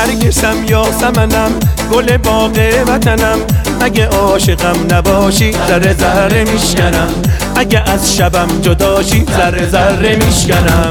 نرگسم یا سمنم گل باغ وطنم، اگه عاشقم نباشی ذره ذره میشکنم، اگه از شبم جداشی ذره ذره میشکنم.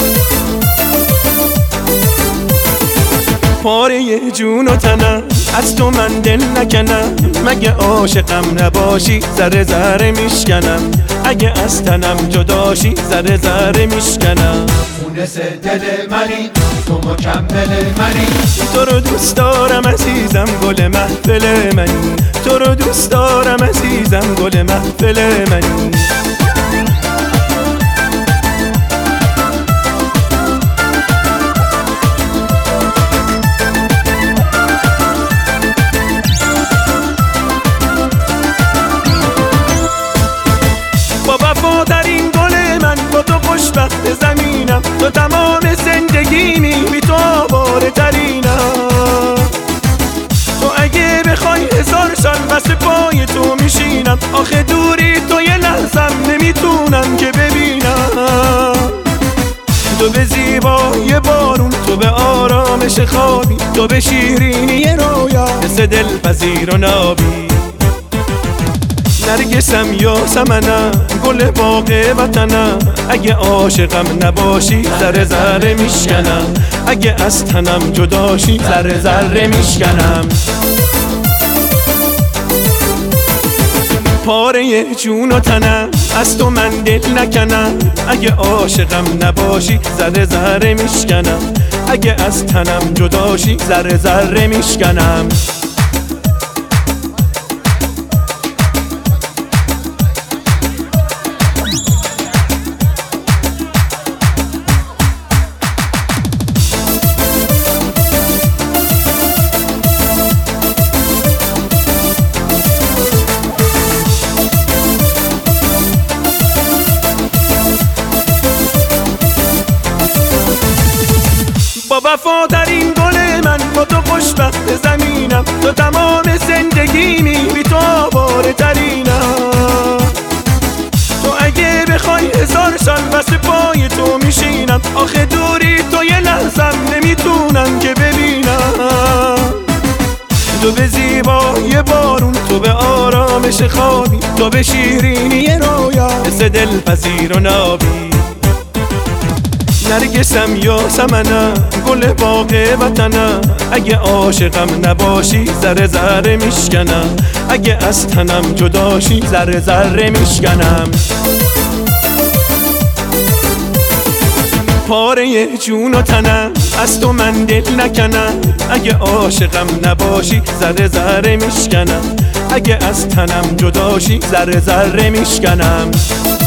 پاره جون و تنم از تو من دل نکنم، مگه عاشقم نباشی ذره ذره میشکنم، اگه از تنم جداشی ذره ذره میشکنم. مونس دل منی تو مکمل منی، تو رو دوست دارم عزیزم گل محفل منی، تو رو دوست دارم عزیزم گل محفل منی. وفادارین گل من با تو خوشبخت زمینم، تو تمام زندگیمی بی تو آواره ترینم. تو اگه بخوای 1000 سال واسه پای تو میشینم، آخه دوری تو یه لحظم نمیتونم که ببینم. تو به زیبای بارون، تو به آرامش خوابی، تو به شیرینی رویا مثل دلپذیر و نابی. نرگسم یا سمنم گل باغ وطنم، اگه عاشقم نباشی ذره ذره میشکنم، اگه از تنم جداشی ذره ذره میشکنم. پاره جون و تنم از تو من دل نکنم، اگه عاشقم نباشی ذره ذره میشکنم، اگه از تنم جداشی ذره ذره میشکنم. با وفادارین گل من با تو خوشبخت زمینم، تو تمام زندگیمی بی تو آواره ترینم. تو اگه بخوای 1000 سال واسه پای تو میشینم، آخه دوری تو یه لحظم نمیتونم که ببینم. تو به زیبای بارون، تو به آرامش خوابی، تو به شیرینی رویا مثل دلپذیر و نابی. نرگسم یا سمنم گل باغ وطنم، اگه عاشقم نباشی ذره ذره میشکنم، اگه از تنم جداشی ذره ذره میشکنم. پاره جون و تنم از تو من دل نکنم، اگه عاشقم نباشی ذره ذره میشکنم، اگه از تنم جداشی ذره ذره میشکنم.